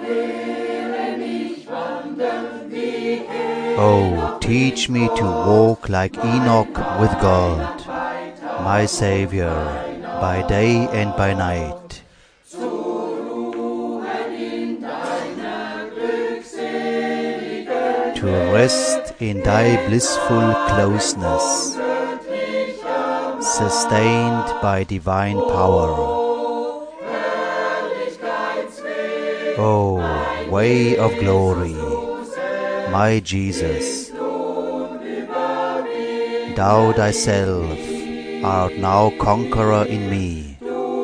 Oh, teach me to walk like Enoch with God, my Savior, by day and by night. To rest in thy blissful closeness, sustained by divine power. O way of glory, my Jesus, thou thyself art now conqueror in me.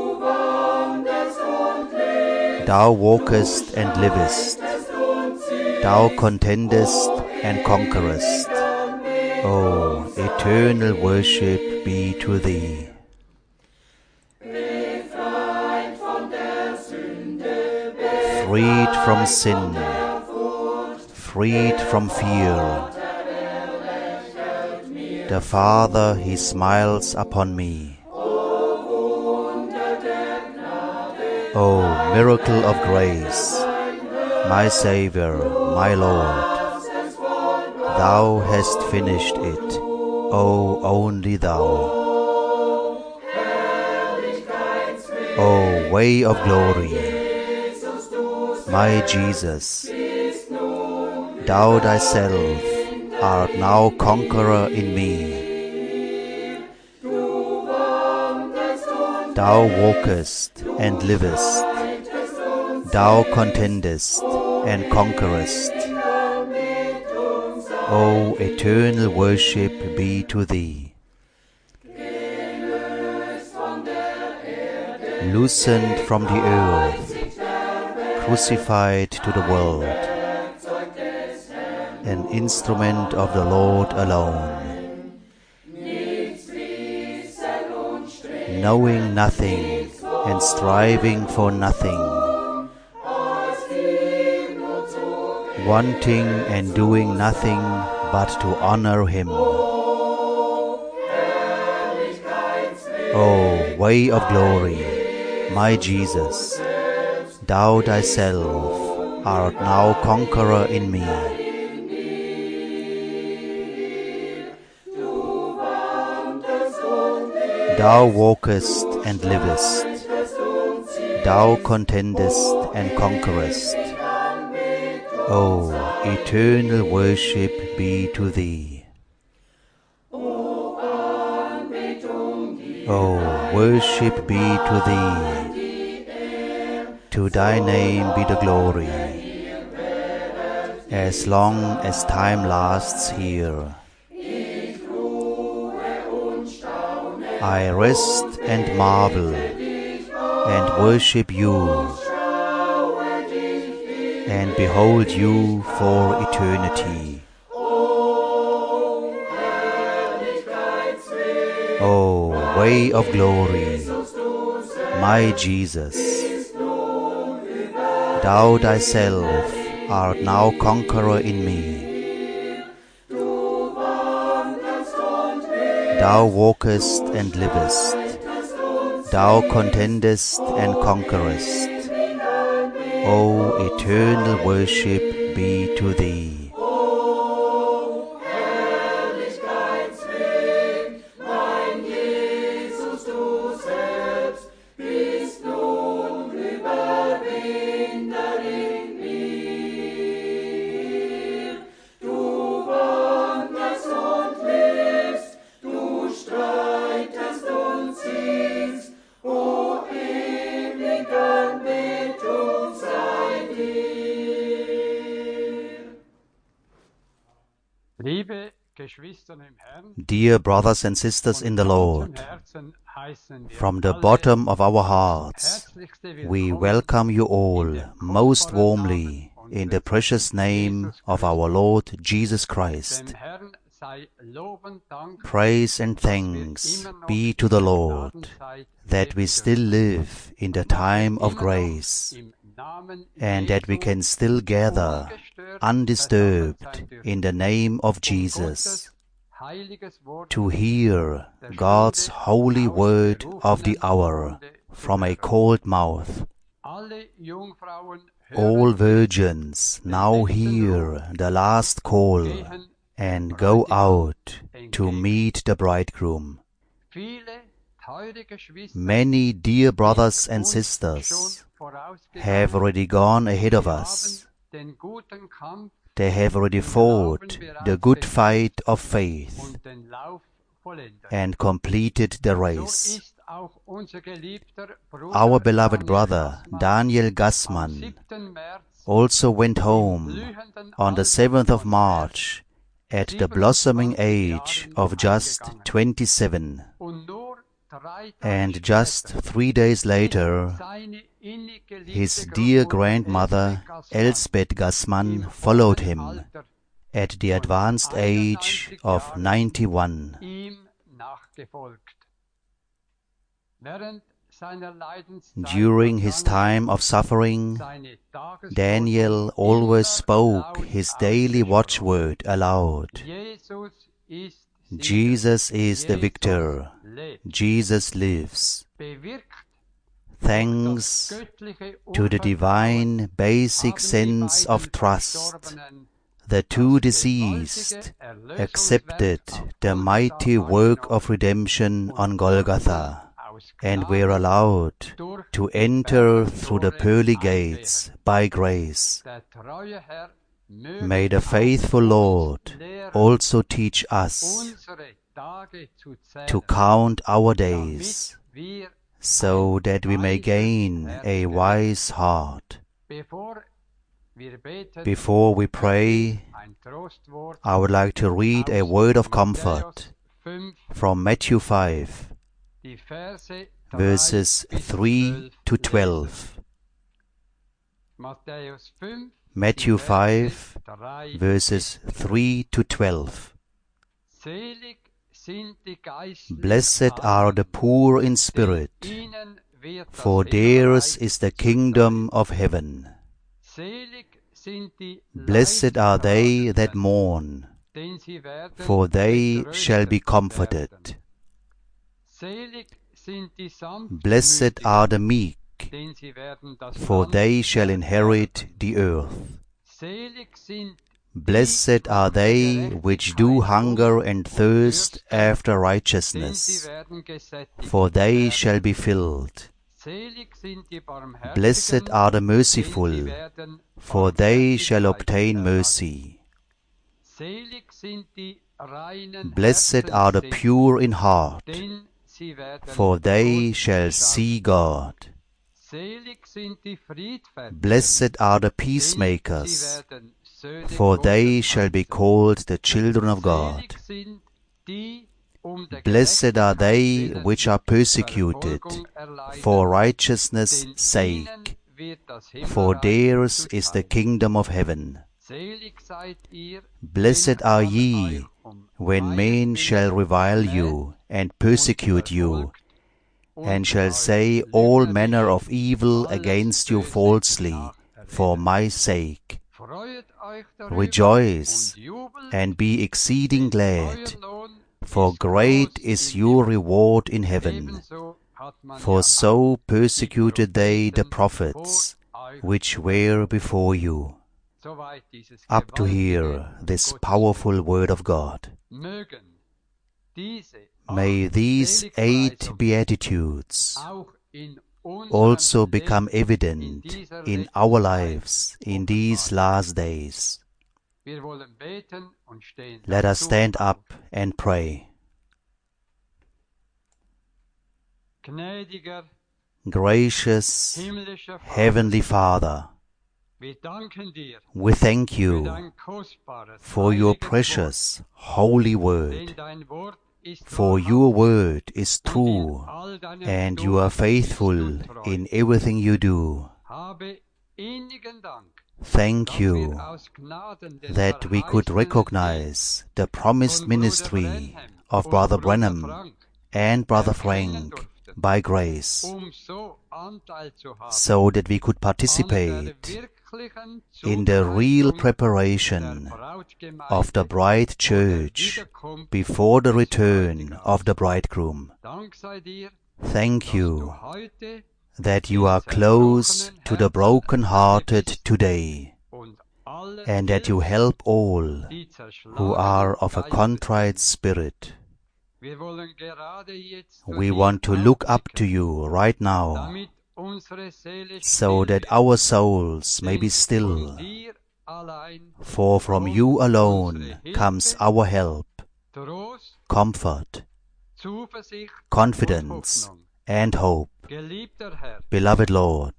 Thou walkest and livest, thou contendest and conquerest. O eternal worship be to thee. Freed from sin, freed from fear, the Father, He smiles upon me. O miracle of grace, my Savior, my Lord, Thou hast finished it, O only Thou. O way of glory, my Jesus, Thou thyself art now conqueror in me. Thou walkest and livest, thou contendest and conquerest. O eternal worship be to thee. Loosened from the earth, crucified to the world, an instrument of the Lord alone. Knowing nothing and striving for nothing, wanting and doing nothing but to honor Him. O way of glory, my Jesus, Thou thyself art now conqueror in me. Thou walkest and livest, thou contendest and conquerest. O eternal worship be to thee. O worship be to thee. To thy name be the glory, as long as time lasts here. I rest and marvel and worship you and behold you for eternity. O way of glory, my Jesus, Thou thyself art now conqueror in me. Thou walkest and livest, thou contendest and conquerest. O eternal worship be to thee. Dear brothers and sisters in the Lord, from the bottom of our hearts, we welcome you all most warmly in the precious name of our Lord Jesus Christ. Praise and thanks be to the Lord that we still live in the time of grace and that we can still gather undisturbed in the name of Jesus to hear God's holy word of the hour from a cold mouth. All virgins, now hear the last call and go out to meet the bridegroom. Many dear brothers and sisters have already gone ahead of us. They have already fought the good fight of faith and completed the race. Our beloved brother Daniel Gassmann also went home on the 7th of March at the blossoming age of just 27. And just 3 days later, his dear grandmother Elsbeth Gassmann followed him at the advanced age of 91. During his time of suffering, Daniel always spoke his daily watchword aloud. Jesus is the victor. Jesus lives. Thanks to the divine basic sense of trust, the two deceased accepted the mighty work of redemption on Golgotha and were allowed to enter through the pearly gates by grace. May the faithful Lord also teach us to count our days, so that we may gain a wise heart. Before we pray, I would like to read a word of comfort from Matthew 5, verses 3 to 12. Matthew 5, verses 3 to 12. Blessed are the poor in spirit, for theirs is the kingdom of heaven. Blessed are they that mourn, for they shall be comforted. Blessed are the meek, for they shall inherit the earth. Blessed are they which do hunger and thirst after righteousness, for they shall be filled. Blessed are the merciful, for they shall obtain mercy. Blessed are the pure in heart, for they shall see God. Blessed are the peacemakers, for they shall be called the children of God. Blessed are they which are persecuted for righteousness' sake, for theirs is the kingdom of heaven. Blessed are ye, when men shall revile you and persecute you, and shall say all manner of evil against you falsely, for my sake. Rejoice and be exceeding glad, for great is your reward in heaven. For so persecuted they the prophets which were before you. Up to here, this powerful word of God. May these 8 Beatitudes also become evident in our lives in these last days. Let us stand up and pray. Gracious Heavenly Father, we thank you for your precious holy word. For your word is true, and you are faithful in everything you do. Thank you that we could recognize the promised ministry of Brother Branham and Brother Frank by grace, so that we could participate in the real preparation of the bride church before the return of the bridegroom. Thank you that you are close to the broken-hearted today, and that you help all who are of a contrite spirit. We want to look up to you right now, so that our souls may be still, for from you alone comes our help, comfort, confidence, and hope. Beloved Lord,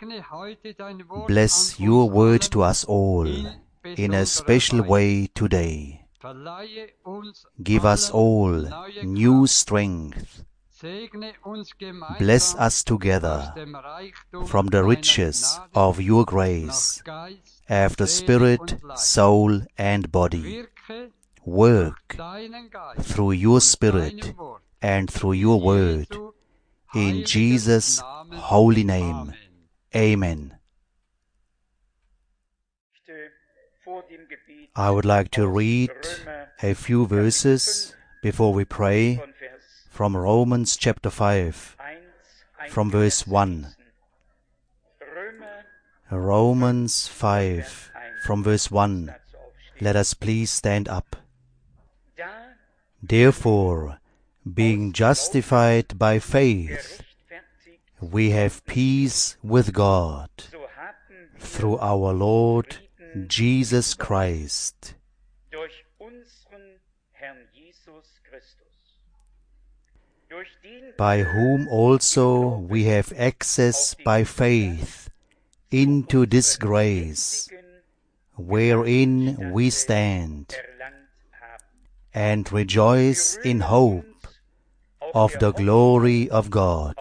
bless your word to us all in a special way today. Give us all new strength. Bless us together from the riches of your grace, after spirit, soul, and body. Work through your Spirit and through your word. In Jesus' holy name. Amen. I would like to read a few verses before we pray from Romans chapter 5, from verse 1. Romans 5, from verse 1. Let us please stand up. Therefore, being justified by faith, we have peace with God through our Lord Jesus Christ, by whom also we have access by faith into this grace, wherein we stand, and rejoice in hope of the glory of God.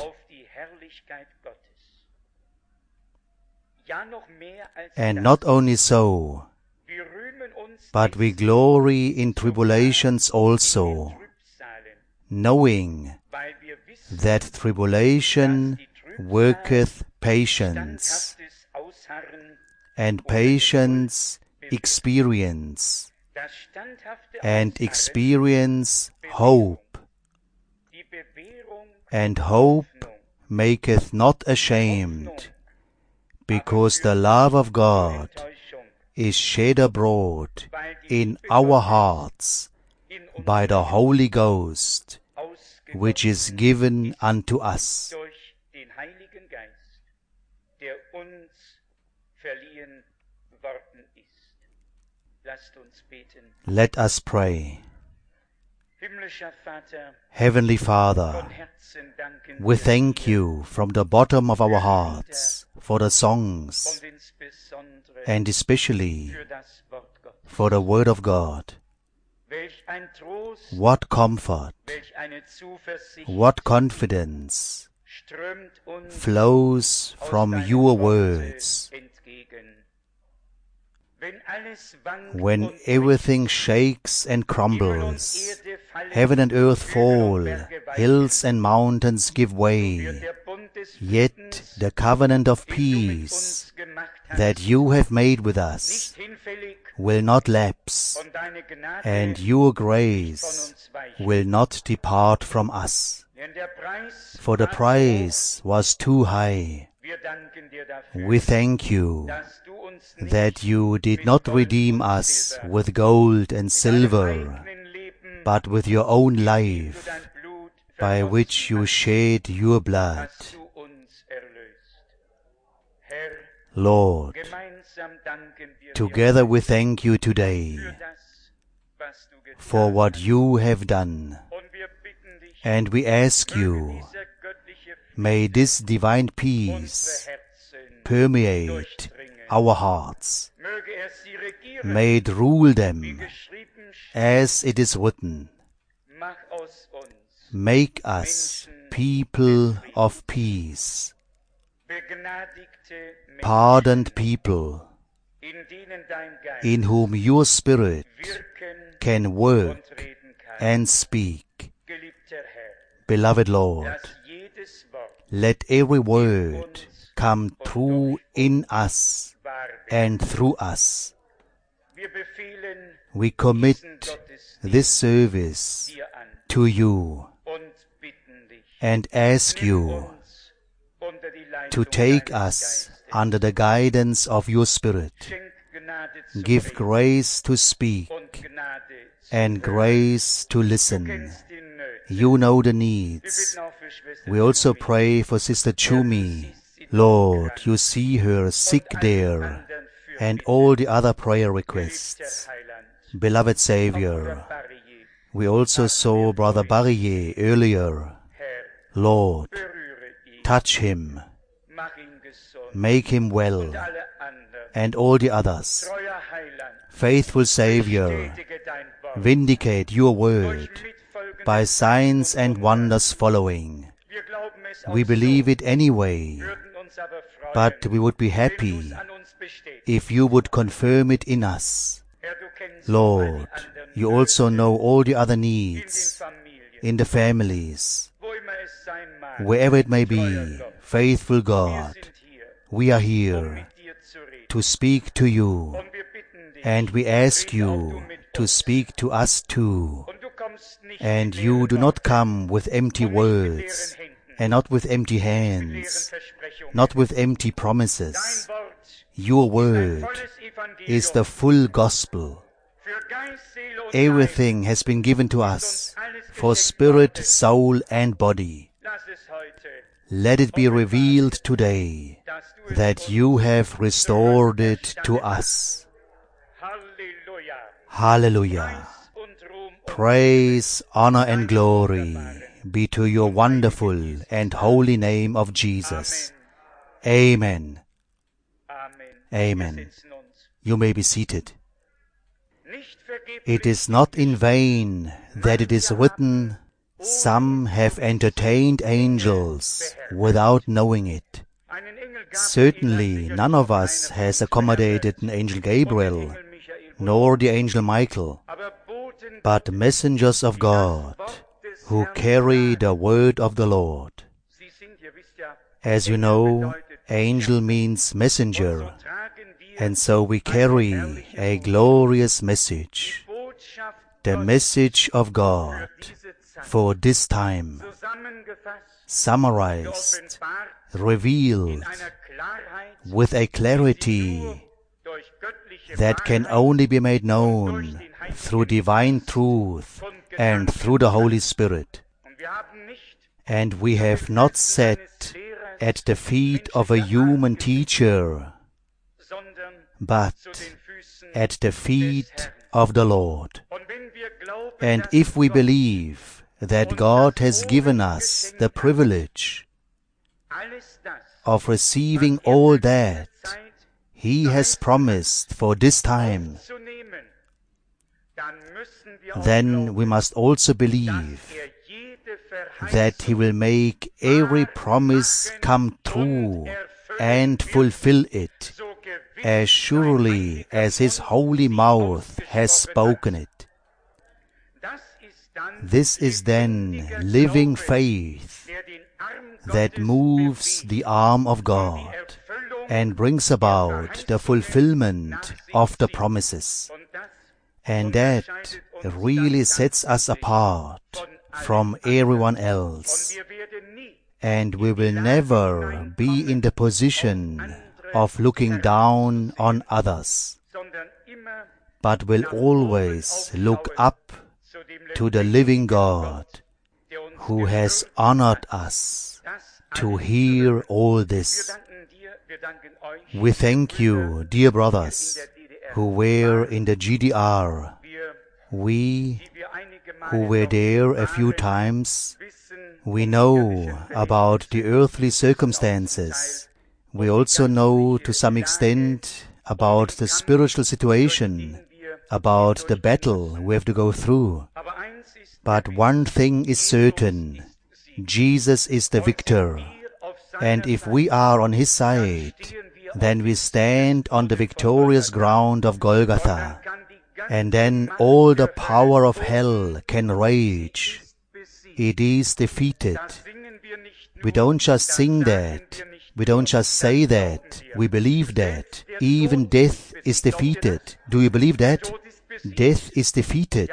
And not only so, but we glory in tribulations also, knowing that tribulation worketh patience, and patience experience, and experience hope, and hope maketh not ashamed, because the love of God is shed abroad in our hearts by the Holy Ghost, which is given unto us. Let us pray. Heavenly Father, we thank you from the bottom of our hearts for the songs, and especially for the Word of God. What comfort, what confidence flows from your words. When everything shakes and crumbles, heaven and earth fall, hills and mountains give way, yet the covenant of peace that you have made with us will not lapse, and your grace will not depart from us. For the price was too high. We thank you that you did not redeem us with gold and silver, but with your own life, by which you shed your blood. Lord, together we thank you today for what you have done, and we ask you, may this divine peace permeate our hearts. May it rule them, as it is written, make us people of peace, pardoned people, in whom your Spirit can work and speak. Beloved Lord, let every word come true in us and through us. We commit this service to you and ask you to take us under the guidance of your Spirit. Give grace to speak and grace to listen. You know the needs. We also pray for Sister Chumi. Lord, you see her sick there, and all the other prayer requests. Beloved Savior, we also saw Brother Barrier earlier. Lord, touch him, make him well, and all the others. Faithful Savior, vindicate your word by signs and wonders following. We believe it anyway, but we would be happy if you would confirm it in us. Lord, you also know all the other needs in the families, wherever it may be. Faithful God, we are here to speak to you, and we ask you to speak to us too. And you do not come with empty words, and not with empty hands, not with empty promises. Your word is the full gospel. Everything has been given to us for spirit, soul, and body. Let it be revealed today that you have restored it to us. Hallelujah. Praise, honor, and glory be to your wonderful and holy name of Jesus. Amen. Amen. You may be seated. It is not in vain that it is written, some have entertained angels without knowing it. Certainly none of us has accommodated an angel Gabriel, nor the angel Michael, but messengers of God who carry the word of the Lord. As you know, angel means messenger, and so we carry a glorious message, the message of God for this time, summarized, revealed with a clarity that can only be made known through divine truth and through the Holy Spirit. And we have not sat at the feet of a human teacher, but at the feet of the Lord. And if we believe that God has given us the privilege of receiving all that He has promised for this time, then we must also believe that He will make every promise come true and fulfill it, as surely as His holy mouth has spoken it. This is then living faith that moves the arm of God and brings about the fulfillment of the promises. And that really sets us apart from everyone else. And we will never be in the position of looking down on others, but will always look up to the living God, who has honored us to hear all this. We thank you, dear brothers, who were in the GDR. We, who were there a few times, we know about the earthly circumstances. We also know to some extent about the spiritual situation, about the battle we have to go through. But one thing is certain: Jesus is the victor. And if we are on His side, then we stand on the victorious ground of Golgotha. And then all the power of hell can rage. It is defeated. We don't just sing that. We don't just say that. We believe that. Even death is defeated. Do you believe that? Death is defeated.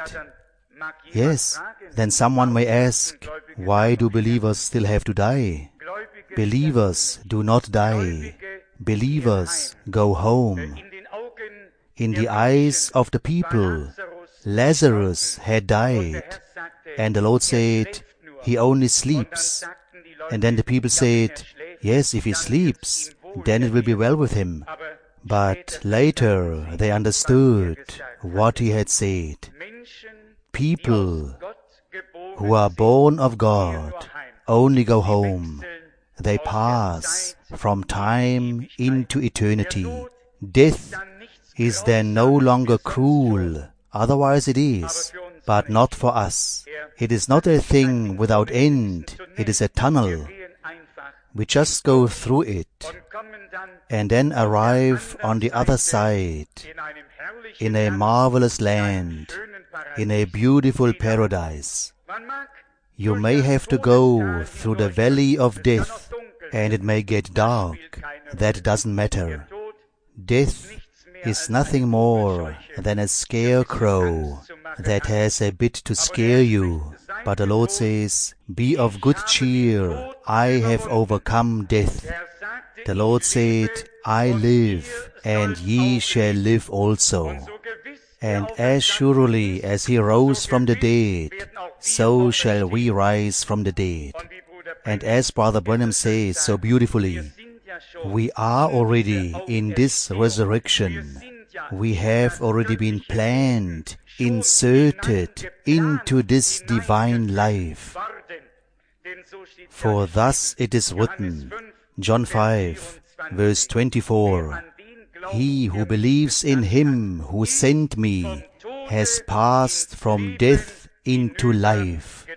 Yes. Then someone may ask, why do believers still have to die? Believers do not die. Believers go home. In the eyes of the people, Lazarus had died. And the Lord said, he only sleeps. And then the people said, yes, if he sleeps, then it will be well with him. But later they understood what he had said. People who are born of God only go home. They pass from time into eternity. Death is then no longer cruel. Otherwise it is, but not for us. It is not a thing without end. It is a tunnel. We just go through it and then arrive on the other side in a marvelous land, in a beautiful paradise. You may have to go through the valley of death and it may get dark. That doesn't matter. Death is nothing more than a scarecrow that has a bit to scare you. But the Lord says, be of good cheer, I have overcome death. The Lord said, I live, and ye shall live also. And as surely as He rose from the dead, so shall we rise from the dead. And as Brother Branham says so beautifully, we are already in this resurrection. We have already been planned, inserted into this divine life. For thus it is written, John 5, verse 24, He who believes in Him who sent me has passed from death into life.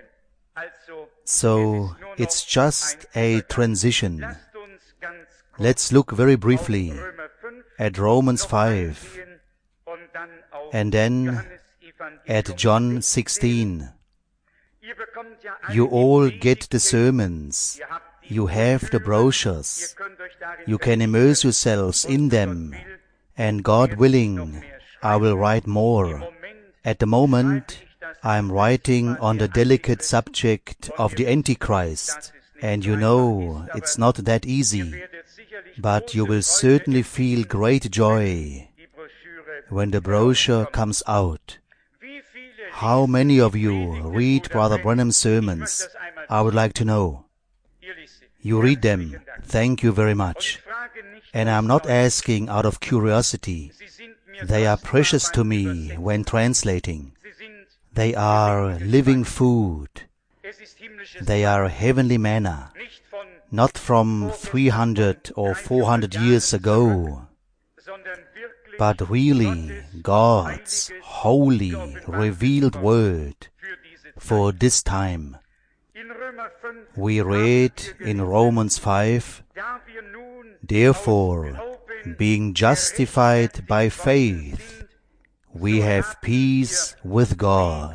So it's just a transition. Let's look very briefly at Romans 5 and then at John 16. You all get the sermons. You have the brochures. You can immerse yourselves in them. And God willing, I will write more. At the moment, I am writing on the delicate subject of the Antichrist. And you know, it's not that easy. But you will certainly feel great joy when the brochure comes out. How many of you read Brother Branham's sermons? I would like to know. You read them. Thank you very much. And I'm not asking out of curiosity. They are precious to me when translating. They are living food. They are heavenly manna. Not from 300 or 400 years ago, but really God's holy, revealed word for this time. We read in Romans 5, Therefore, being justified by faith, we have peace with God.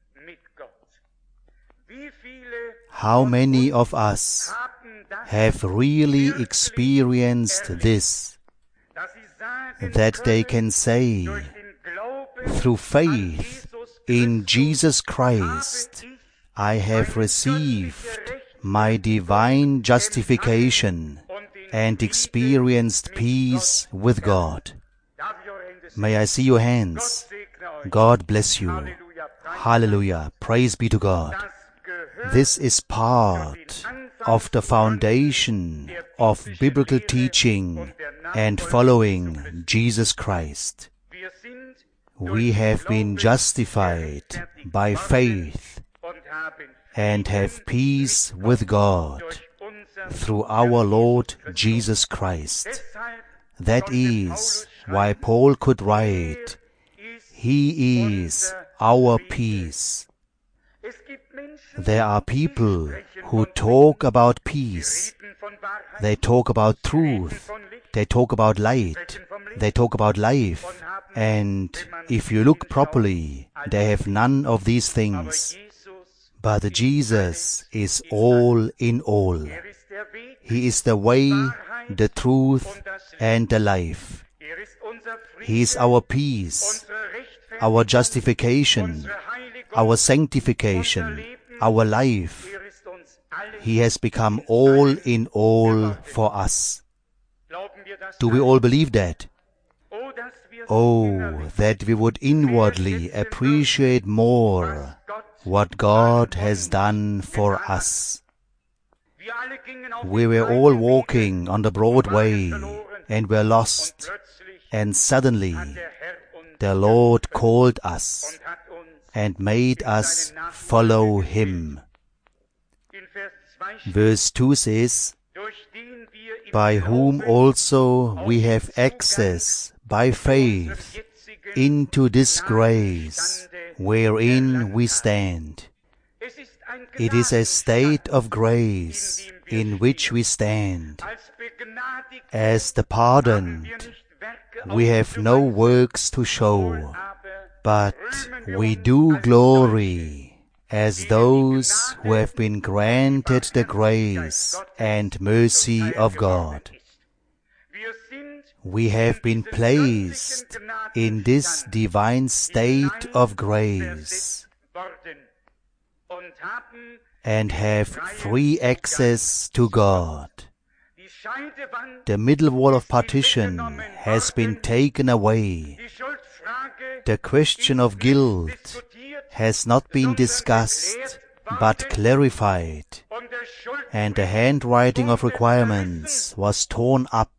How many of us have really experienced this, that they can say, through faith in Jesus Christ, I have received my divine justification and experienced peace with God. May I see your hands? God bless you. Hallelujah. Praise be to God. This is part of the foundation of biblical teaching and following Jesus Christ. We have been justified by faith and have peace with God through our Lord Jesus Christ. That is why Paul could write, He is our peace. There are people who talk about peace. They talk about truth. They talk about light. They talk about life. And if you look properly, they have none of these things. But Jesus is all in all. He is the way, the truth, and the life. He is our peace, our justification, our sanctification, our life. He has become all in all for us. Do we all believe that? Oh, that we would inwardly appreciate more what God has done for us. We were all walking on the broad way and were lost, and suddenly the Lord called us and made us follow Him. Verse 2 says, by whom also we have access by faith into this grace wherein we stand. It is a state of grace in which we stand. As the pardoned, we have no works to show, but we do glory as those who have been granted the grace and mercy of God. We have been placed in this divine state of grace and have free access to God. The middle wall of partition has been taken away. The question of guilt has not been discussed, but clarified, and the handwriting of requirements was torn up.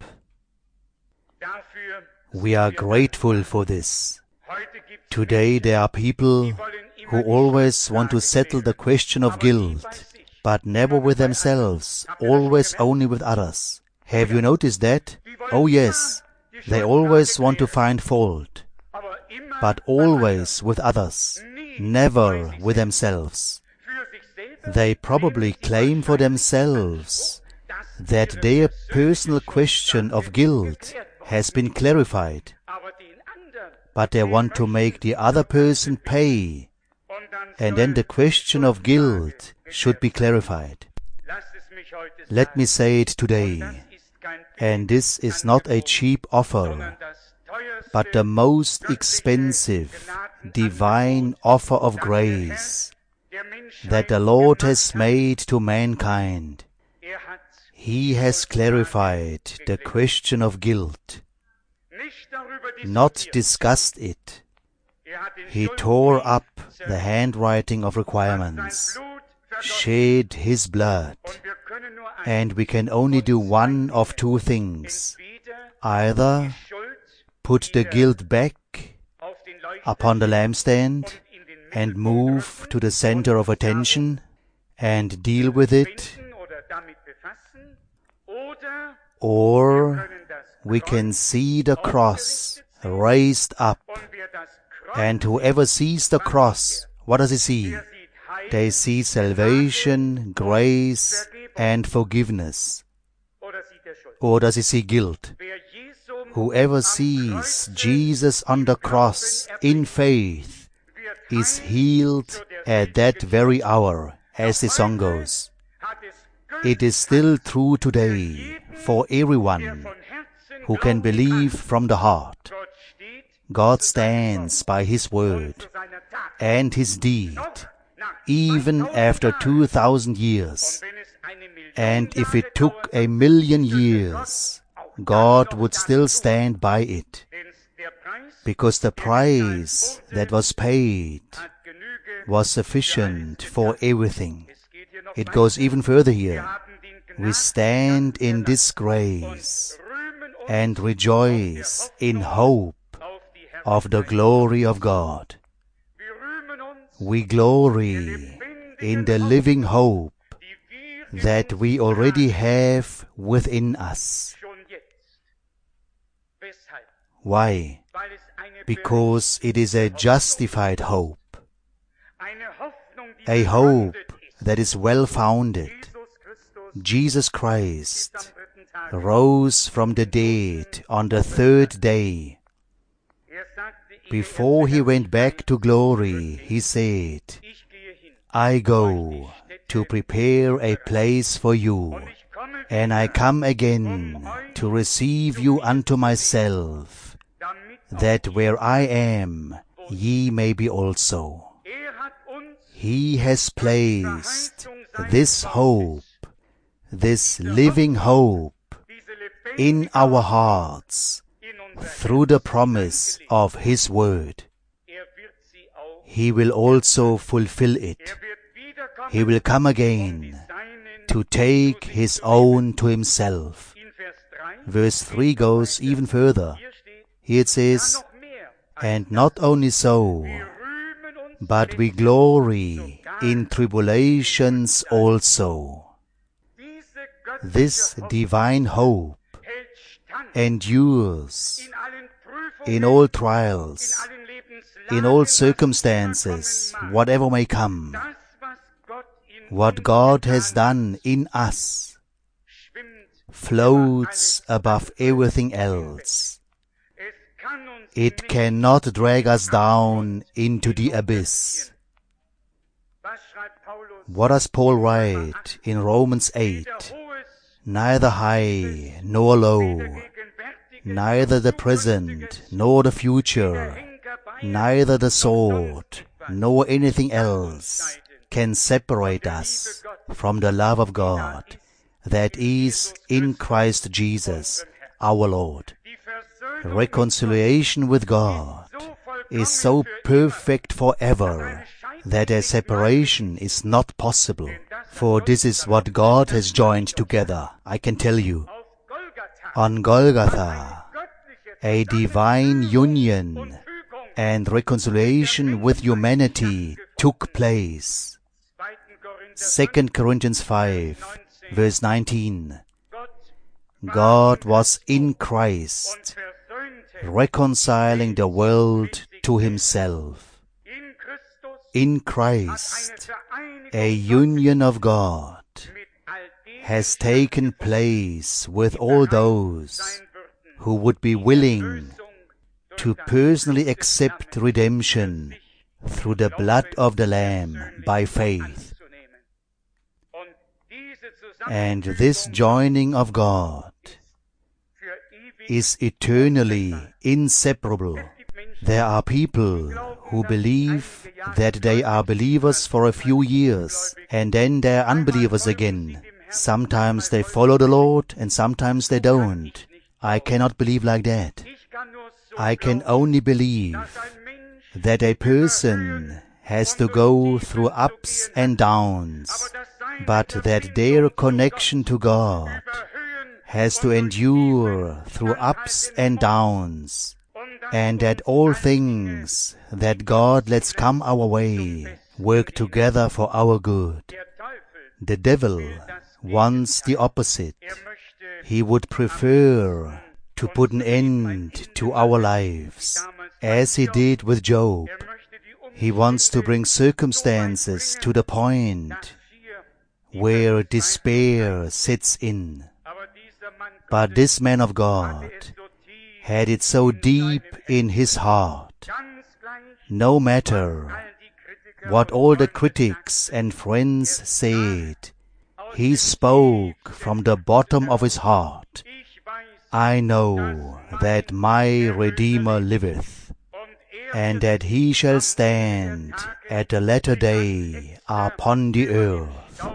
We are grateful for this. Today there are people who always want to settle the question of guilt, but never with themselves, always only with others. Have you noticed that? Oh yes, they always want to find fault, but always with others, never with themselves. They probably claim for themselves that their personal question of guilt has been clarified, but they want to make the other person pay, and then the question of guilt should be clarified. Let me say it today, and this is not a cheap offer, but the most expensive divine offer of grace that the Lord has made to mankind. He has clarified the question of guilt, not discussed it. He tore up the handwriting of requirements, shed His blood, and we can only do one of two things. Either put the guilt back upon the lampstand and move to the center of attention and deal with it, or we can see the cross raised up, and whoever sees the cross, what does he see? They see salvation, grace, and forgiveness. Or does he see guilt? Whoever sees Jesus on the cross in faith is healed at that very hour, as the song goes. It is still true today for everyone who can believe from the heart. God stands by His word and His deed, even after 2,000 years. And if it took 1,000,000 years, God would still stand by it, because the price that was paid was sufficient for everything. It goes even further here. We stand in this grace and rejoice in hope of the glory of God. We glory in the living hope that we already have within us. Why? Because it is a justified hope, a hope that is well-founded. Jesus Christ rose from the dead on the third day. Before He went back to glory, He said, I go to prepare a place for you, and I come again to receive you unto myself, that where I am, ye may be also. He has placed this hope, this living hope in our hearts through the promise of His word. He will also fulfill it. He will come again to take His own to Himself. Verse 3 goes even further. Here it says, and not only so, but we glory in tribulations also. This divine hope endures in all trials, in all circumstances, whatever may come. What God has done in us floats above everything else. It cannot drag us down into the abyss. What does Paul write in Romans 8? Neither high nor low, neither the present nor the future, neither the sword nor anything else can separate us from the love of God that is in Christ Jesus our Lord. Reconciliation with God is so perfect forever that a separation is not possible. For this is what God has joined together, I can tell you. On Golgotha, a divine union and reconciliation with humanity took place. 2 Corinthians 5, verse 19. God was in Christ, reconciling the world to Himself. In Christ, a union of God has taken place with all those who would be willing to personally accept redemption through the blood of the Lamb by faith. And this joining of God is eternally inseparable. There are people who believe that they are believers for a few years and then they are unbelievers again. Sometimes they follow the Lord and sometimes they don't. I cannot believe like that. I can only believe that a person has to go through ups and downs, but that their connection to God has to endure through ups and downs, and that all things that God lets come our way work together for our good. The devil wants the opposite. He would prefer to put an end to our lives, as he did with Job. He wants to bring circumstances to the point where despair sets in. But this man of God had it so deep in his heart, no matter what all the critics and friends said, he spoke from the bottom of his heart, I know that my Redeemer liveth, and that He shall stand at the latter day upon the earth.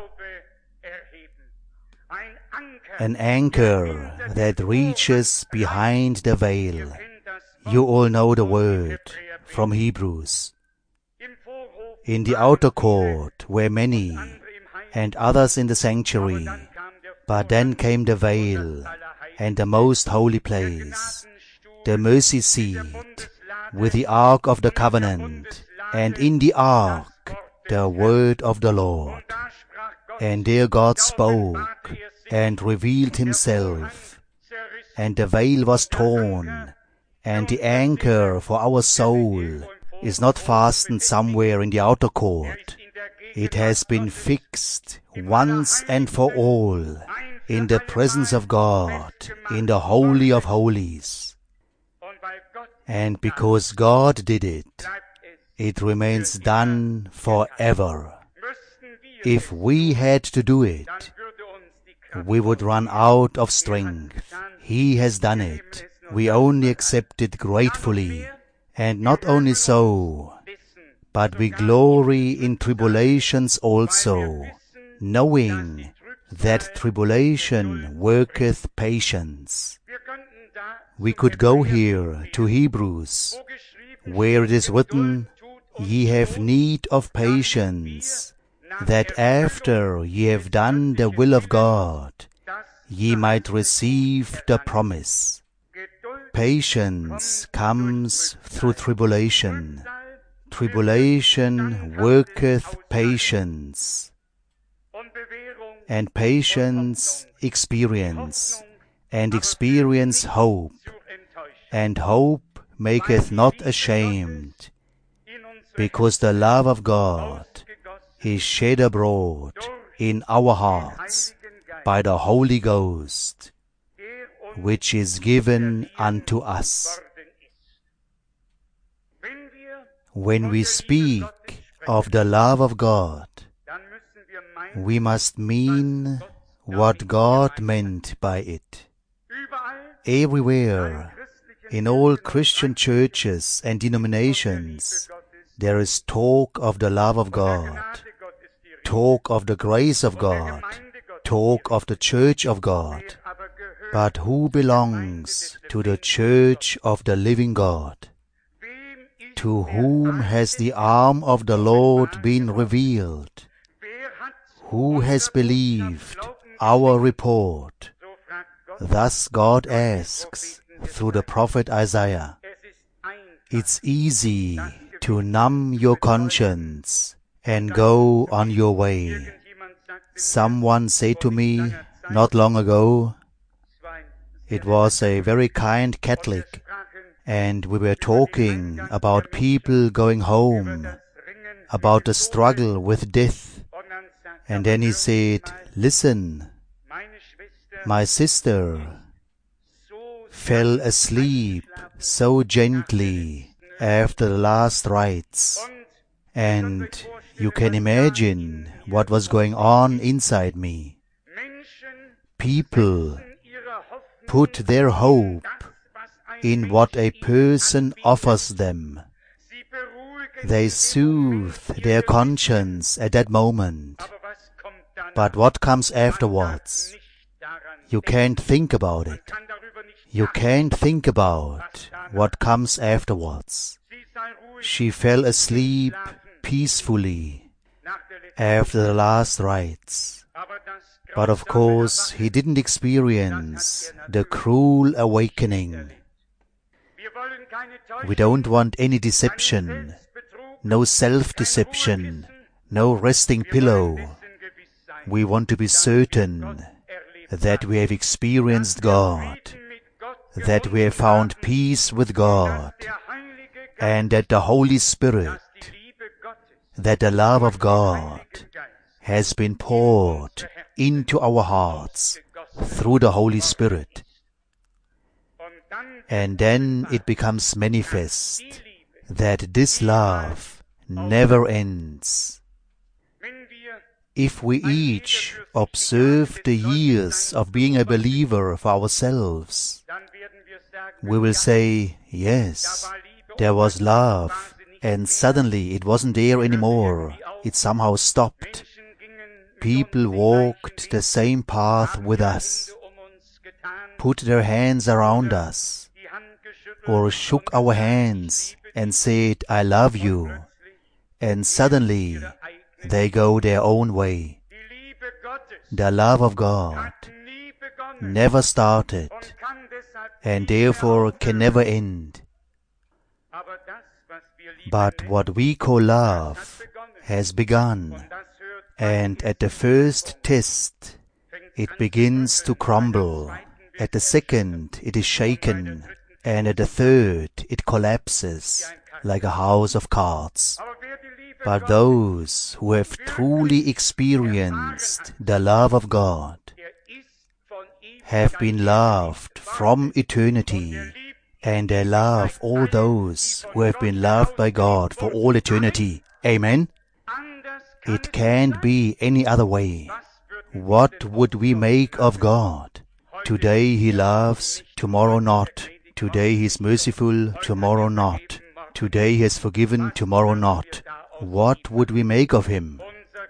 An anchor that reaches behind the veil. You all know the word from Hebrews. In the outer court were many, and others in the sanctuary, but then came the veil, and the most holy place, the mercy seat, with the ark of the covenant, and in the ark the word of the Lord. And there God spoke, and revealed Himself, and the veil was torn, and the anchor for our soul is not fastened somewhere in the outer court. It has been fixed once and for all in the presence of God, in the Holy of Holies. And because God did it, it remains done forever. If we had to do it, we would run out of strength. He has done it. We only accept it gratefully. And not only so, but we glory in tribulations also, knowing that tribulation worketh patience. We could go here to Hebrews, where it is written, Ye have need of patience, that after ye have done the will of God, ye might receive the promise. Patience comes through tribulation. Tribulation worketh patience. And patience experience, and experience hope. And hope maketh not ashamed, because the love of God is shed abroad in our hearts by the Holy Ghost, which is given unto us. When we speak of the love of God, we must mean what God meant by it. Everywhere, in all Christian churches and denominations, there is talk of the love of God, talk of the grace of God, talk of the church of God. But who belongs to the church of the living God? To whom has the arm of the Lord been revealed? Who has believed our report? Thus God asks through the prophet Isaiah. It's easy to numb your conscience and go on your way. Someone said to me not long ago, it was a very kind Catholic, and we were talking about people going home, about the struggle with death. And then he said, listen, my sister fell asleep so gently after the last rites, and you can imagine what was going on inside me. People put their hope in what a person offers them. They soothe their conscience at that moment. But what comes afterwards? You can't think about it. You can't think about what comes afterwards. She fell asleep peacefully after the last rites. But of course, he didn't experience the cruel awakening. We don't want any deception, no self-deception, no resting pillow. We want to be certain that we have experienced God, that we have found peace with God, and that the Holy Spirit, that the love of God has been poured into our hearts through the Holy Spirit. And then it becomes manifest that this love never ends. If we each observe the years of being a believer for ourselves, we will say, yes, there was love, and suddenly it wasn't there anymore. It somehow stopped. People walked the same path with us, put their hands around us, or shook our hands and said, I love you. And suddenly they go their own way. The love of God never started and therefore can never end. But what we call love has begun, and at the first test it begins to crumble. At the second it is shaken, and at the third it collapses like a house of cards. But those who have truly experienced the love of God have been loved from eternity, and they love all those who have been loved by God for all eternity. Amen? It can't be any other way. What would we make of God? Today He loves, tomorrow not. Today He is merciful, tomorrow not. Today He has forgiven, tomorrow not. What would we make of Him?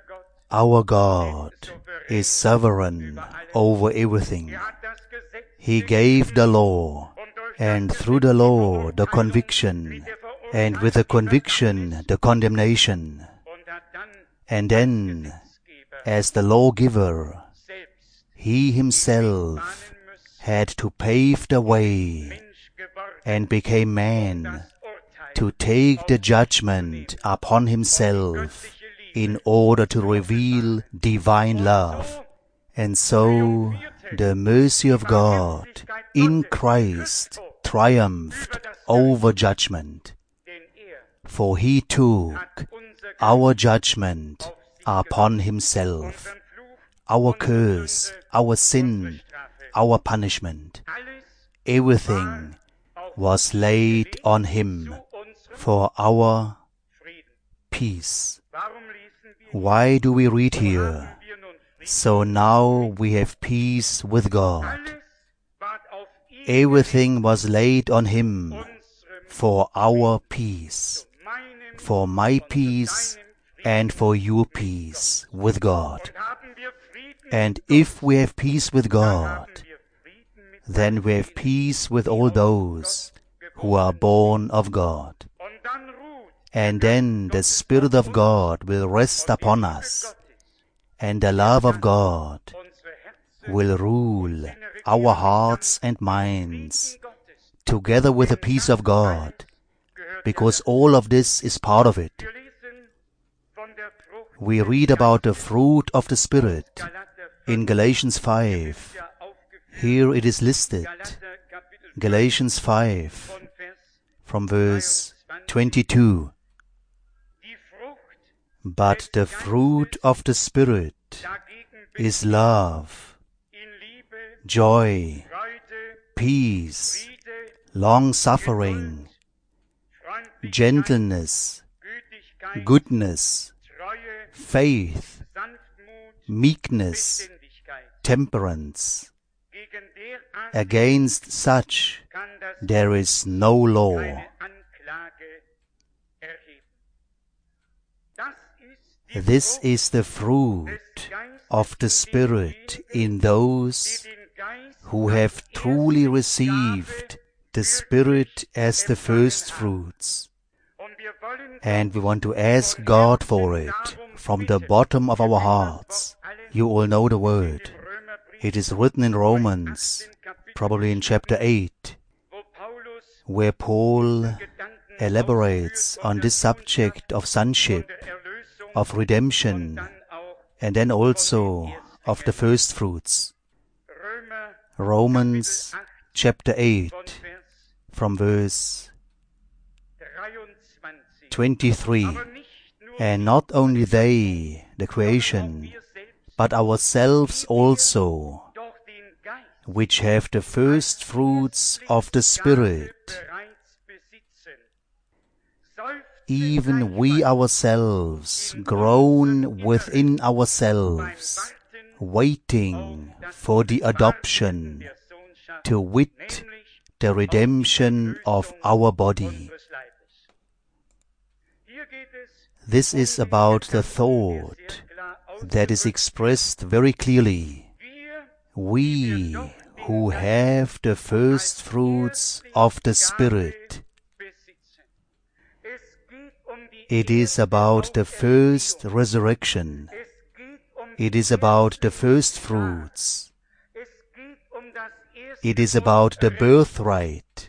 Our God is sovereign over everything. He gave the law, and through the law the conviction, and with the conviction the condemnation. And then, as the lawgiver, He Himself had to pave the way and became man to take the judgment upon Himself in order to reveal divine love. And so the mercy of God in Christ triumphed over judgment, for He took our judgment upon Himself, our curse, our sin, our punishment. Everything was laid on Him for our peace. Why do we read here? So now we have peace with God. Everything was laid on Him for our peace, for my peace and for your peace with God. And if we have peace with God, then we have peace with all those who are born of God. And then the Spirit of God will rest upon us, and the love of God will rule our hearts and minds, together with the peace of God, because all of this is part of it. We read about the fruit of the Spirit in Galatians 5. Here it is listed, Galatians 5, from verse 22. But the fruit of the Spirit is love, joy, peace, long-suffering, gentleness, goodness, faith, meekness, temperance. Against such there is no law. This is the fruit of the Spirit in those who have truly received the Spirit as the first fruits. And we want to ask God for it from the bottom of our hearts. You all know the word. It is written in Romans, probably in chapter 8, where Paul elaborates on this subject of sonship, of redemption, and then also of the first fruits. Romans chapter 8, from verse 23. And not only they, the creation, but ourselves also, which have the first fruits of the Spirit, even we ourselves groan within ourselves, waiting for the adoption, to wit, the redemption of our body. This is about the thought that is expressed very clearly. We who have the first fruits of the Spirit. It is about the first resurrection. It is about the first fruits. It is about the birthright.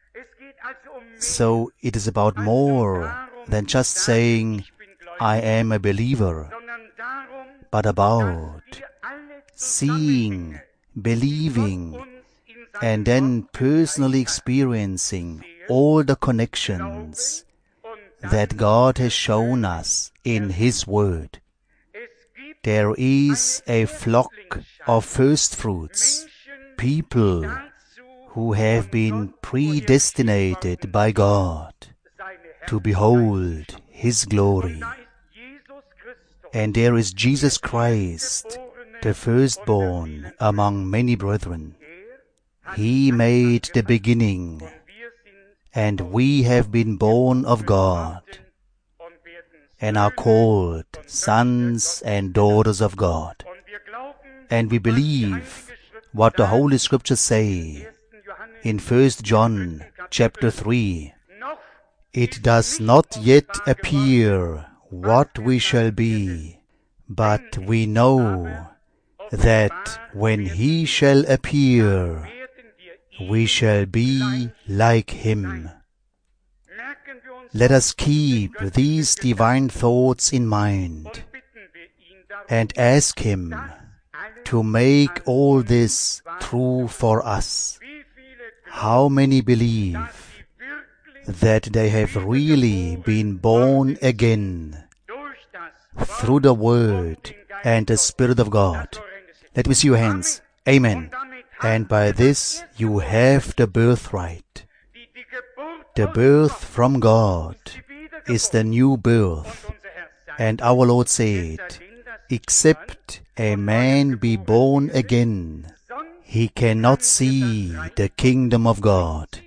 So it is about more than just saying, I am a believer, but about seeing, believing, and then personally experiencing all the connections that God has shown us in His Word. There is a flock of first fruits, people who have been predestinated by God to behold His glory. And there is Jesus Christ, the firstborn among many brethren. He made the beginning, and we have been born of God. and are called sons and daughters of God. And we believe what the Holy Scriptures say in 1 John chapter 3. It does not yet appear what we shall be, but we know that when He shall appear, we shall be like Him. Let us keep these divine thoughts in mind and ask Him to make all this true for us. How many believe that they have really been born again through the Word and the Spirit of God? Let me see your hands. Amen. And by this you have the birthright. The birth from God is the new birth. And our Lord said, except a man be born again, he cannot see the kingdom of God.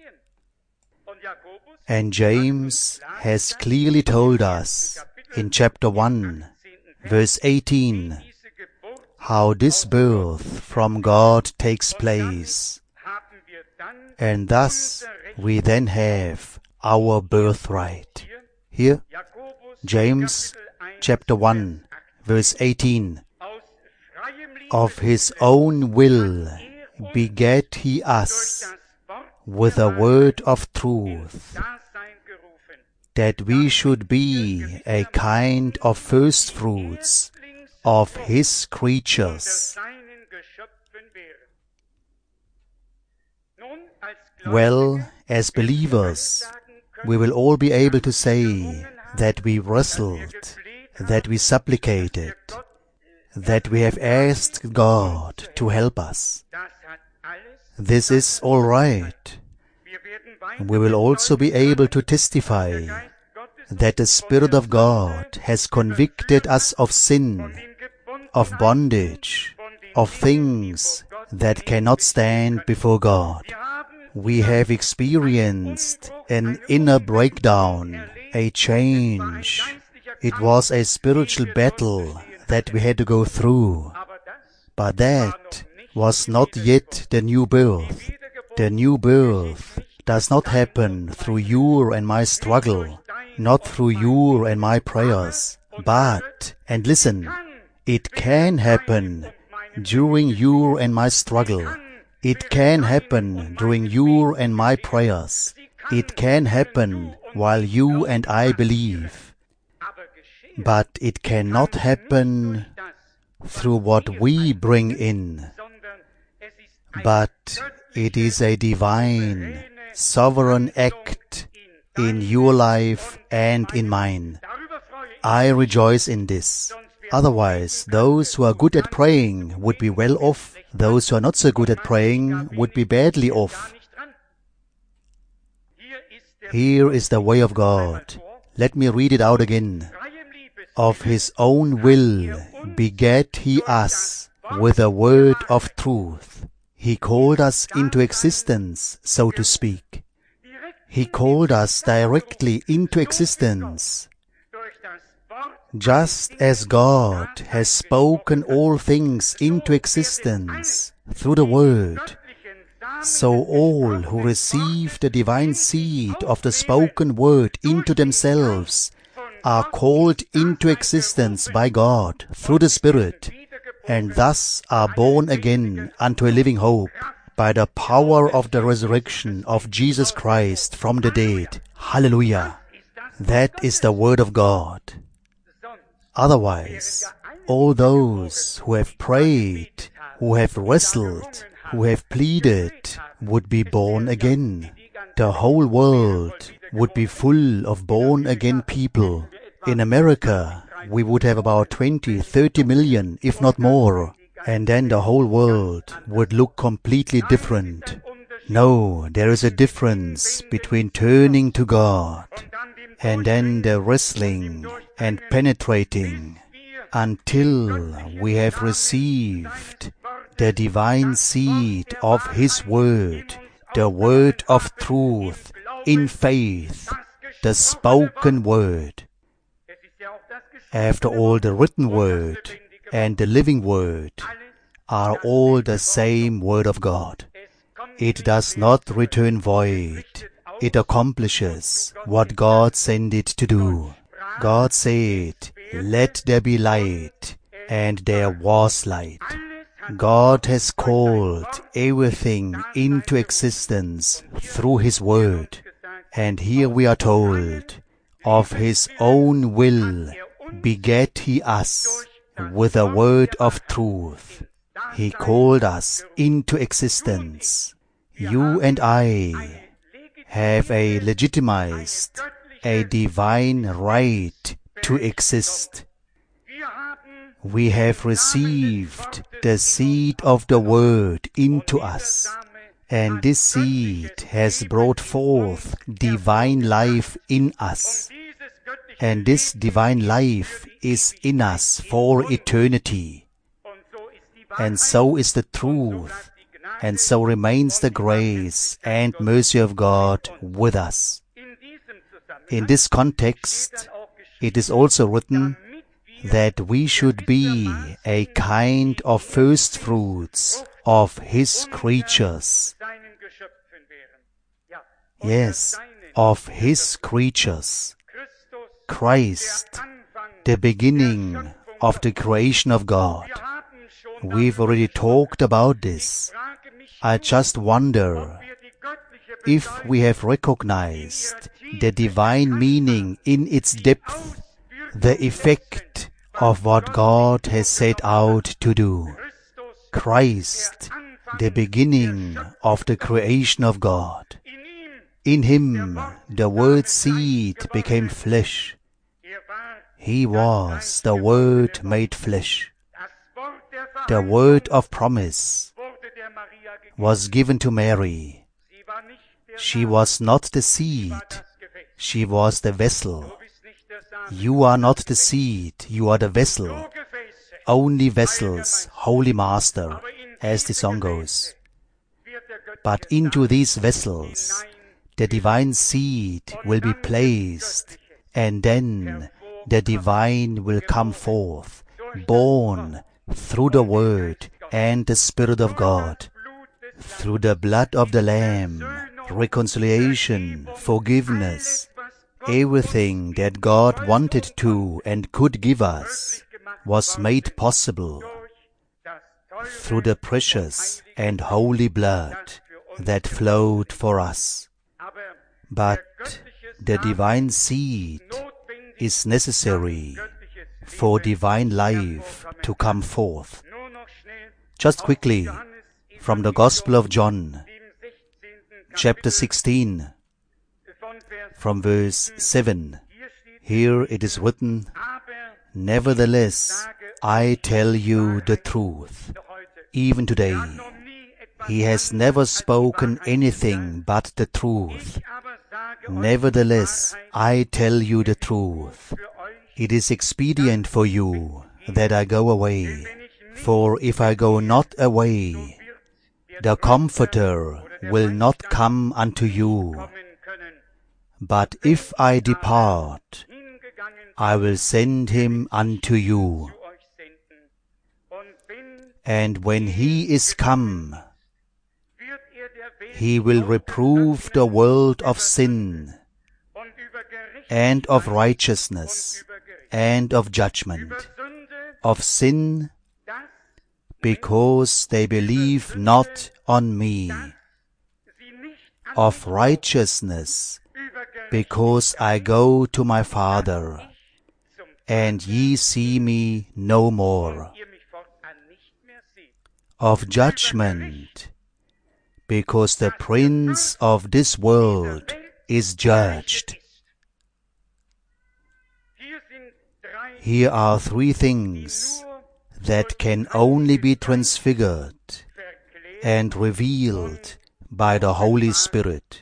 And James has clearly told us in chapter 1, verse 18, how this birth from God takes place. And thus we then have our birthright. Here, James chapter 1, verse 18, of His own will begat He us with a word of truth, that we should be a kind of first fruits of His creatures. Well, as believers, we will all be able to say that we wrestled, that we supplicated, that we have asked God to help us. This is all right. We will also be able to testify that the Spirit of God has convicted us of sin, of bondage, of things that cannot stand before God. We have experienced an inner breakdown, a change. It was a spiritual battle that we had to go through. But that was not yet the new birth. The new birth does not happen through your and my struggle, not through your and my prayers. But, and listen, it can happen during your and my struggle. It can happen during your and my prayers. It can happen while you and I believe. But it cannot happen through what we bring in. But it is a divine, sovereign act in your life and in mine. I rejoice in this. Otherwise, those who are good at praying would be well off. Those who are not so good at praying would be badly off. Here is the way of God. Let me read it out again. Of His own will begat He us with a word of truth. He called us into existence, so to speak. He called us directly into existence. Just as God has spoken all things into existence through the Word, so all who receive the divine seed of the spoken Word into themselves are called into existence by God through the Spirit, and thus are born again unto a living hope by the power of the resurrection of Jesus Christ from the dead. Hallelujah! That is the Word of God. Otherwise, all those who have prayed, who have wrestled, who have pleaded, would be born again. The whole world would be full of born-again people. In America, we would have about 20-30 million, if not more. And then the whole world would look completely different. No, there is a difference between turning to God and then the wrestling and penetrating until we have received the divine seed of His Word, the Word of truth, in faith, the spoken Word. After all, the written word and the living word are all the same word of God. It does not return void. It accomplishes what God sent it to do. God said, "Let there be light," and there was light. God has called everything into existence through His Word. And here we are told, of His own will begat He us with a word of truth. He called us into existence. You and I have a legitimized, a divine right to exist. We have received the seed of the Word into us, and this seed has brought forth divine life in us. And this divine life is in us for eternity. And so is the truth, and so remains the grace and mercy of God with us. In this context, it is also written that we should be a kind of first fruits of His creatures. Yes, of His creatures. Christ, the beginning of the creation of God. We've already talked about this. I just wonder if we have recognized the divine meaning in its depth, the effect of what God has set out to do. Christ, the beginning of the creation of God. In Him the Word seed became flesh. He was the Word made flesh. The word of promise was given to Mary. She was not the seed, she was the vessel. You are not the seed, you are the vessel. Only vessels, Holy Master, as the song goes. But into these vessels, the divine seed will be placed, and then the divine will come forth, born through the Word and the Spirit of God, through the blood of the Lamb, reconciliation, forgiveness, everything that God wanted to and could give us was made possible through the precious and holy blood that flowed for us. But the divine seed is necessary for divine life to come forth. Just quickly, from the Gospel of John, chapter 16, from verse 7, here it is written, "Nevertheless, I tell you the truth. Even today, He has never spoken anything but the truth. Nevertheless, I tell you the truth. It is expedient for you that I go away. For if I go not away, the Comforter will not come unto you. But if I depart, I will send Him unto you. And when He is come, He will reprove the world of sin, and of righteousness, and of judgment. Of sin, because they believe not on me. Of righteousness, because I go to my Father, and ye see me no more. Of judgment, because the prince of this world is judged." Here are three things that can only be transfigured and revealed by the Holy Spirit.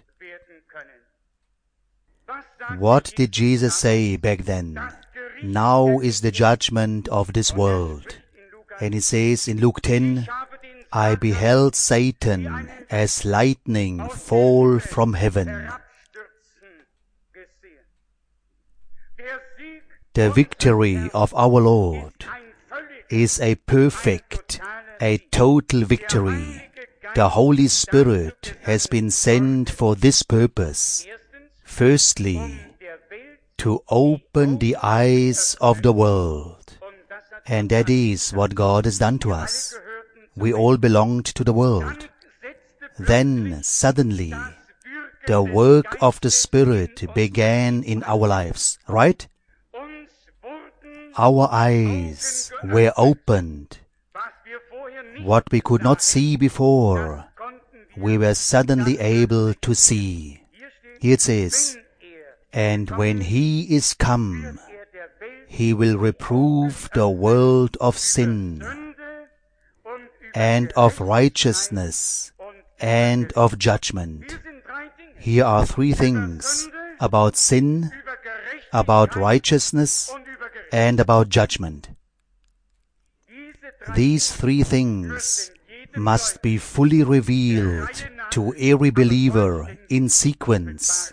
What did Jesus say back then? Now is the judgment of this world. And He says in Luke 10, "I beheld Satan as lightning fall from heaven." The victory of our Lord is a perfect, a total victory. The Holy Spirit has been sent for this purpose. Firstly, to open the eyes of the world. And that is what God has done to us. We all belonged to the world. Then suddenly, the work of the Spirit began in our lives, right? Our eyes were opened. What we could not see before, we were suddenly able to see. Here it says, and when He is come, He will reprove the world of sin, and of righteousness, and of judgment. Here are three things about sin, about righteousness, and about judgment. These three things must be fully revealed to every believer in sequence.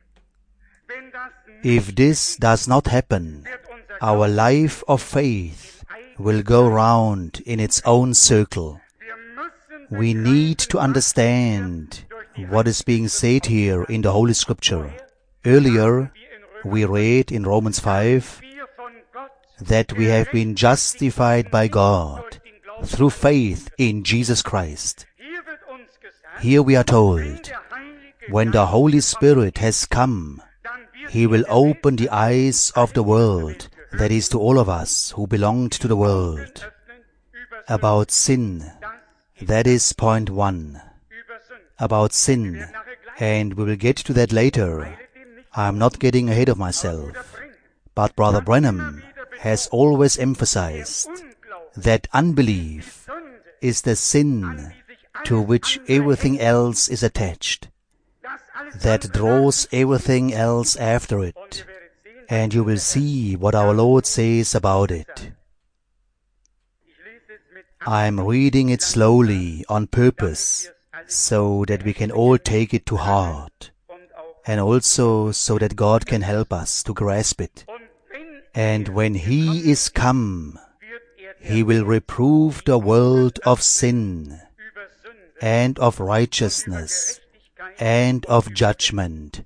If this does not happen, our life of faith will go round in its own circle. We need to understand what is being said here in the Holy Scripture. Earlier, we read in Romans 5 that we have been justified by God through faith in Jesus Christ. Here we are told, when the Holy Spirit has come, He will open the eyes of the world, that is to all of us who belonged to the world, about sin. That is point one, about sin, and we will get to that later. I am not getting ahead of myself, but Brother Branham has always emphasized that unbelief is the sin to which everything else is attached, that draws everything else after it, and you will see what our Lord says about it. I am reading it slowly on purpose, so that we can all take it to heart, and also so that God can help us to grasp it. And when He is come, He will reprove the world of sin, and of righteousness, and of judgment.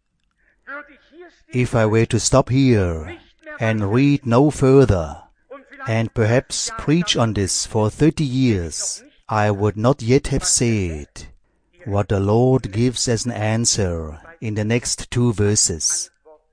If I were to stop here and read no further, and perhaps preach on this for 30 years, I would not yet have said what the Lord gives as an answer in the next 2 verses.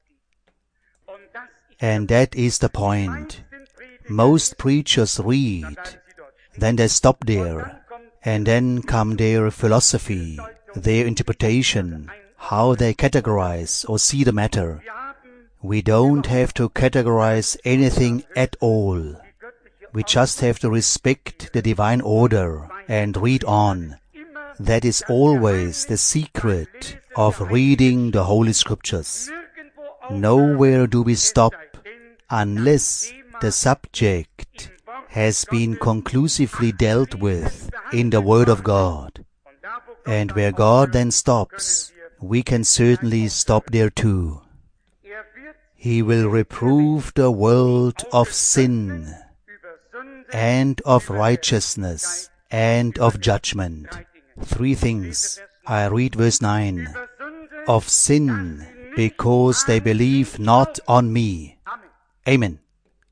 And that is the point. Most preachers read, then they stop there, and then come their philosophy, their interpretation, how they categorize or see the matter. We don't have to categorize anything at all. We just have to respect the divine order and read on. That is always the secret of reading the Holy Scriptures. Nowhere do we stop unless the subject has been conclusively dealt with in the Word of God. And where God then stops, we can certainly stop there too. He will reprove the world of sin, and of righteousness, and of judgment. 3 things. I read verse 9. Of sin, because they believe not on me. Amen.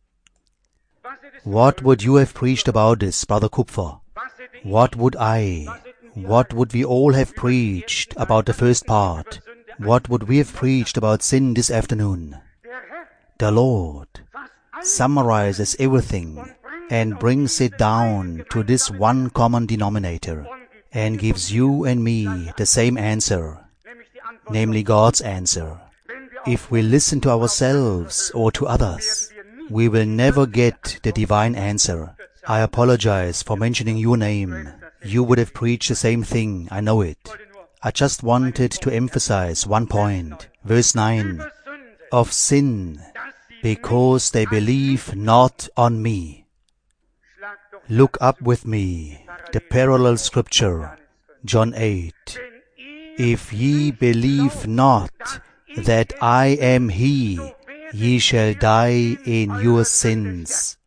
What would you have preached about this, Brother Kupfer? What would we all have preached about the first part? What would we have preached about sin this afternoon? The Lord summarizes everything and brings it down to this one common denominator and gives you and me the same answer, namely God's answer. If we listen to ourselves or to others, we will never get the divine answer. I apologize for mentioning your name. You would have preached the same thing, I know it. I just wanted to emphasize one point. Verse 9. Of sin, because they believe not on me. Look up with me, the parallel scripture, John 8. If ye believe not that I am He, ye shall die in your sins.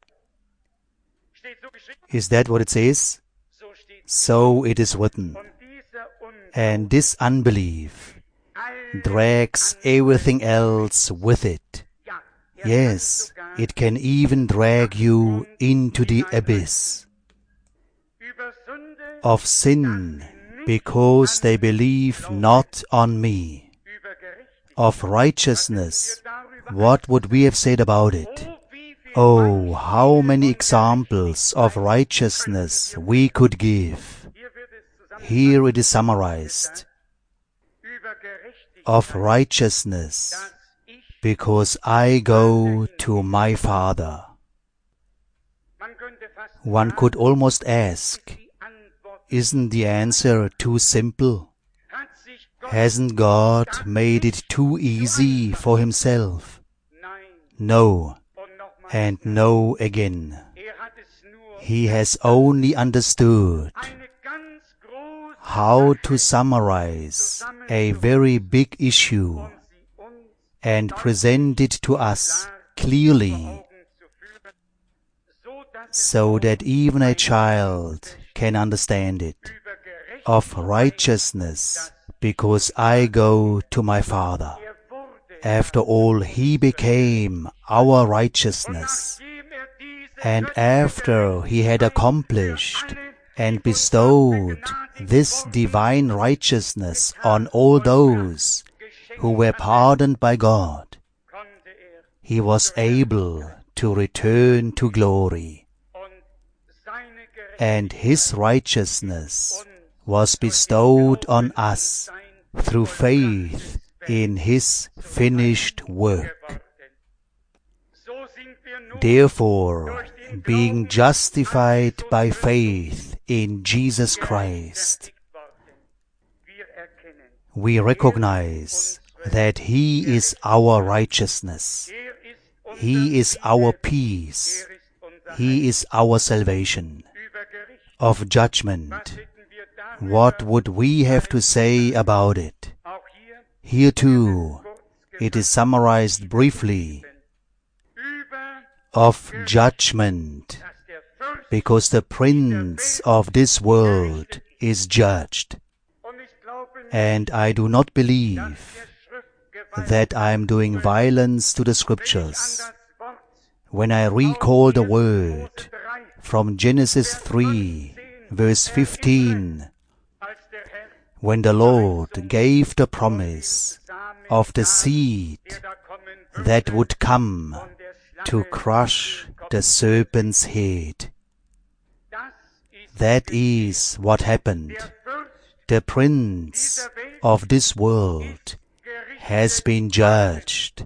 Is that what it says? So it is written. And this unbelief drags everything else with it. Yes, it can even drag you into the abyss of sin, because they believe not on me. Of righteousness, what would we have said about it? Oh, how many examples of righteousness we could give. Here it is summarized. Of righteousness, because I go to my Father. One could almost ask, isn't the answer too simple? Hasn't God made it too easy for himself? No, and no again. He has only understood how to summarize a very big issue and present it to us clearly, so that even a child can understand it. Of righteousness, because I go to my Father. After all, he became our righteousness. And after he had accomplished and bestowed this divine righteousness on all those who were pardoned by God, he was able to return to glory. And his righteousness was bestowed on us through faith in his finished work. Therefore, being justified by faith in Jesus Christ, we recognize that he is our righteousness. He is our peace. He is our salvation. Of judgment, what would we have to say about it? Here too, it is summarized briefly. Of judgment, because the prince of this world is judged. And I do not believe that I am doing violence to the Scriptures when I recall the word from Genesis 3, verse 15, when the Lord gave the promise of the seed that would come to crush the serpent's head. That is what happened. The prince of this world has been judged.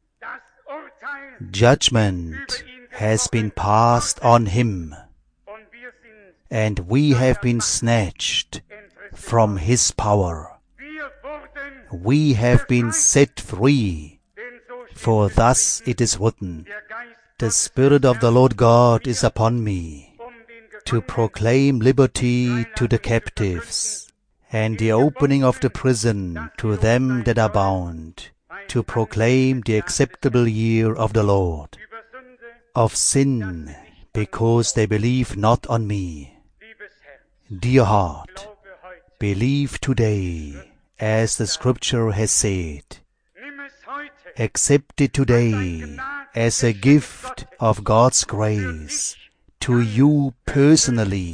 Judgment has been passed on him, and we have been snatched from his power. We have been set free, for thus it is written, the Spirit of the Lord God is upon me, to proclaim liberty to the captives, and the opening of the prison to them that are bound, to proclaim the acceptable year of the Lord. Of sin, because they believe not on me. Dear heart, believe today, as the Scripture has said. Accept it today as a gift of God's grace to you personally.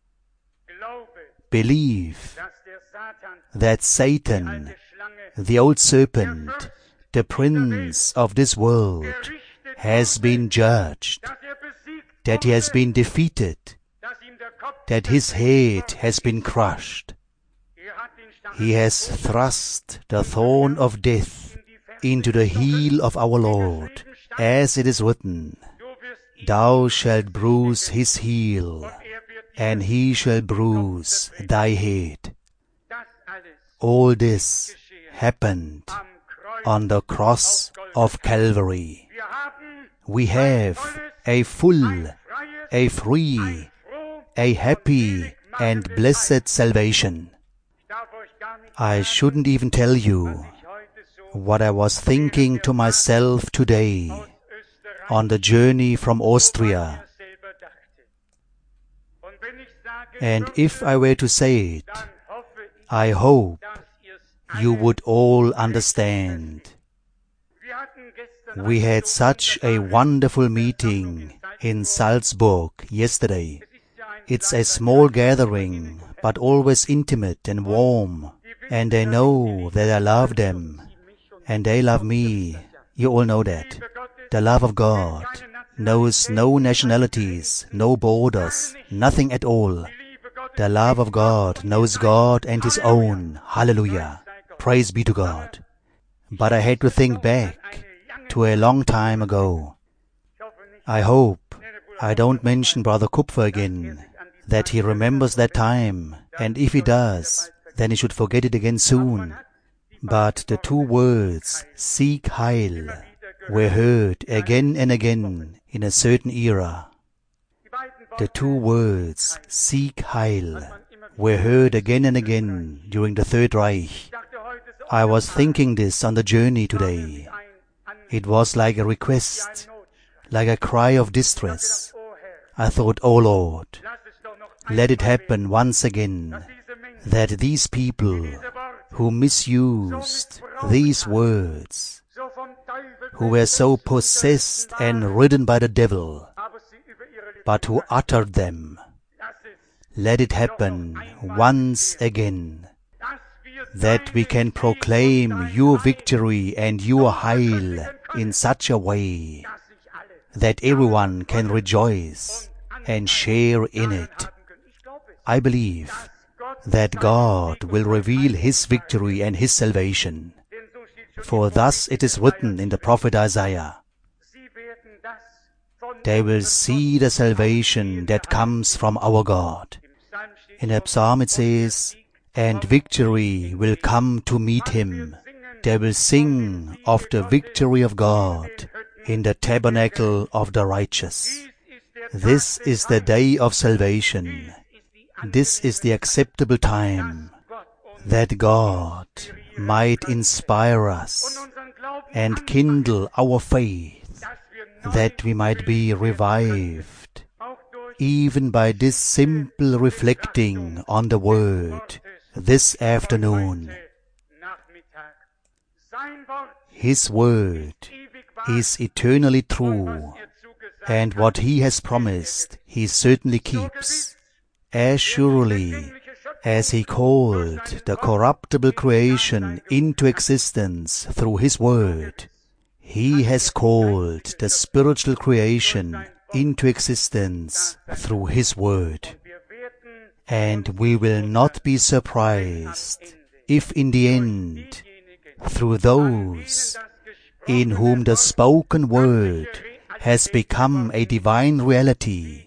Believe that Satan, the old serpent, the prince of this world, has been judged, that he has been defeated, that his head has been crushed. He has thrust the thorn of death into the heel of our Lord, as it is written, Thou shalt bruise his heel, and he shall bruise thy head. All this happened on the cross of Calvary. We have a full, a free, a happy and blessed salvation. I shouldn't even tell you what I was thinking to myself today on the journey from Austria. And if I were to say it, I hope you would all understand. We had such a wonderful meeting in Salzburg yesterday. It's a small gathering, but always intimate and warm. And they know that I love them, and they love me. You all know that. The love of God knows no nationalities, no borders, nothing at all. The love of God knows God and His own. Hallelujah. Praise be to God. But I had to think back to a long time ago. I hope I don't mention Brother Kupfer again, that he remembers that time, and if he does, then he should forget it again soon. But the two words, Sieg Heil, were heard again and again in a certain era. The two words, Sieg Heil, were heard again and again during the Third Reich. I was thinking this on the journey today. It was like a request, like a cry of distress. I thought, oh Lord, let it happen once again, that these people who misused these words, who were so possessed and ridden by the devil, but who uttered them, let it happen once again, that we can proclaim your victory and your heil in such a way that everyone can rejoice and share in it. I believe that God will reveal His victory and His salvation. For thus it is written in the prophet Isaiah, they will see the salvation that comes from our God. In the psalm it says, and victory will come to meet him. They will sing of the victory of God in the tabernacle of the righteous. This is the day of salvation. This is the acceptable time, that God might inspire us and kindle our faith, that we might be revived, even by this simple reflecting on the Word this afternoon. His Word is eternally true, and what He has promised, He certainly keeps. As surely as He called the corruptible creation into existence through His Word, He has called the spiritual creation into existence through His Word. And we will not be surprised if in the end, through those in whom the spoken Word has become a divine reality,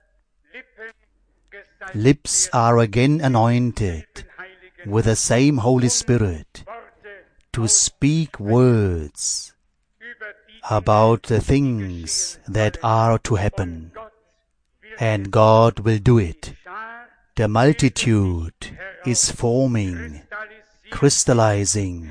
lips are again anointed with the same Holy Spirit to speak words about the things that are to happen. And God will do it. The multitude is forming, crystallizing,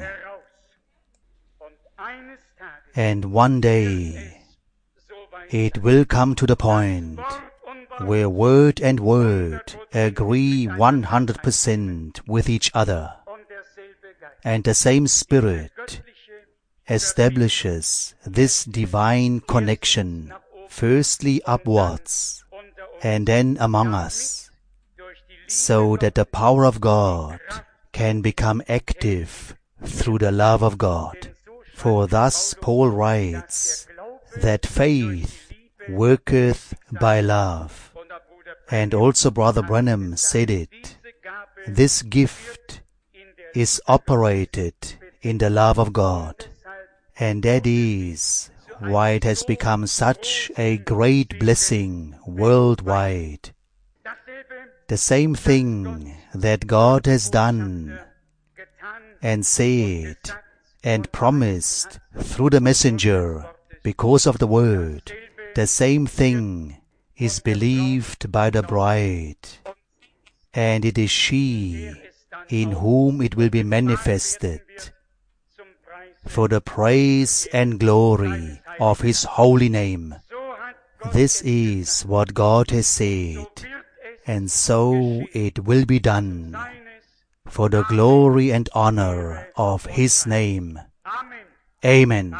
and one day it will come to the point where word and word agree 100% with each other, and the same Spirit establishes this divine connection, firstly upwards and then among us, so that the power of God can become active through the love of God. For thus Paul writes that faith worketh by love. And also Brother Branham said it. This gift is operated in the love of God. And that is why it has become such a great blessing worldwide. The same thing that God has done and said and promised through the messenger because of the Word, the same thing is believed by the bride, and it is she in whom it will be manifested. for the praise and glory of His holy name. This is what God has said, and so it will be done, for the glory and honor of His name. Amen.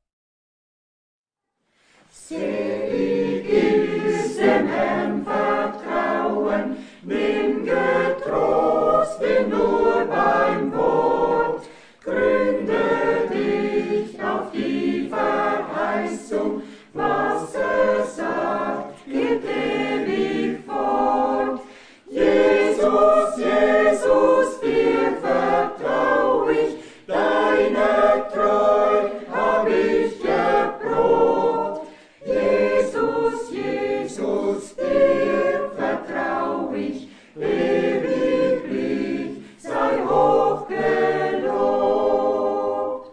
Selig ist dem Herrn Vertrauen, nimm getrost ihn nur beim Wort, gründe dich auf die Verheißung, was sagt, geht ewig fort. Jesus, Jesus, dir vertrau ich, deine Treu hab ich erprobt. Jesus, Jesus, dir vertrau ich, ewiglich sei hoch gelobt.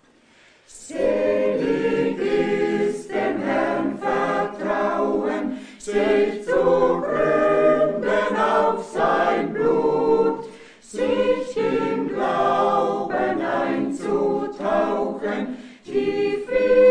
Selig ist dem Herrn vertrauen, sich zu gründen auf sein Blut, sich im Glauben einzutauchen, tief in